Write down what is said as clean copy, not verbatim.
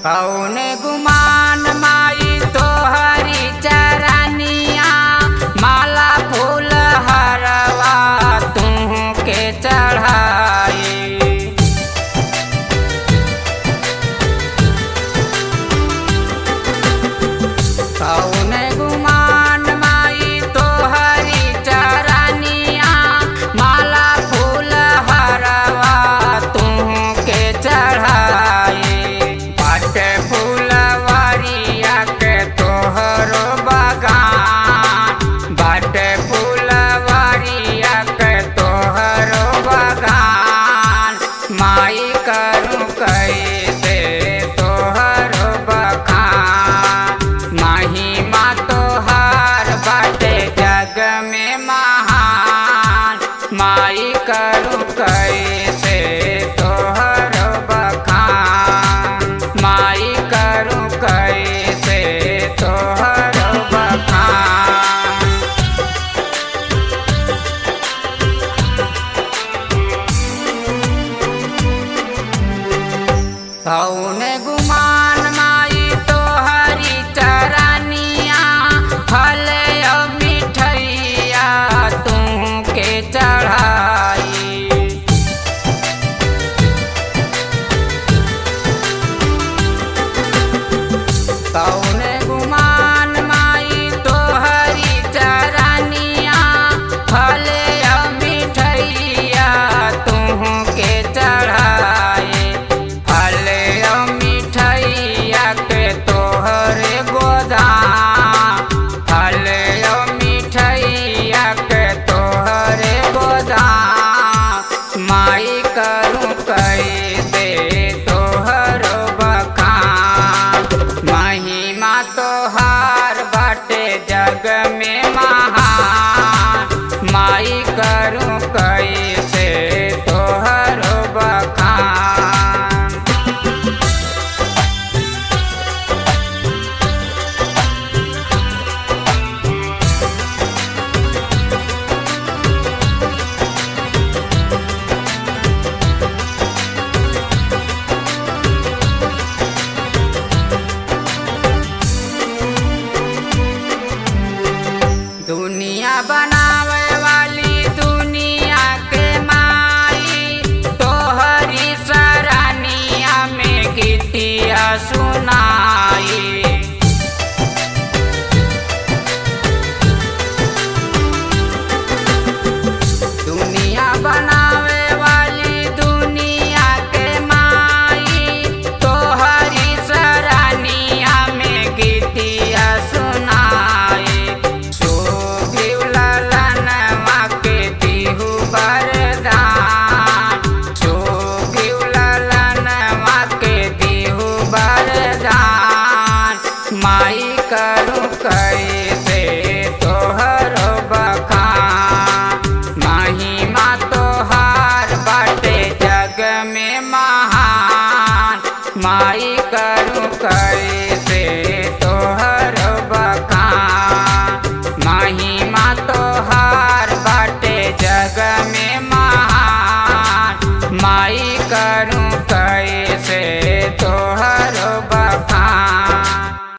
कौने गुमान माई तोहरी चरनिया माला फूल हरवा तू के चढ़ाई। कौने गुमान माई तोहरी चरनिया माला फूल हरवा तू के चढ़ाई। बाटे फूलवरिया के तोहरो बगान बाटे फूलवरिया के तोहरो बगान माई करू कैसे तोहरो बखान। महिमा तोहार बाटे जग में महान माई करू कैसे तोहरो बखान। माई करू कैसे तोहरो बखान। कौने गुमान माई तोहरी चरनिया फल मिठैया तू के चढ़ाई। कौने गुमान माई तोहरी चरनिया फल मिठैया तू के चढ़ाए। फल मिठैया के तोहरे गोदाम फल मिठैया के तोहरे गोदाम माई करू कैसे तोहरो बखान। महिमा तोहार बाटे जग में महान माई करू कैसे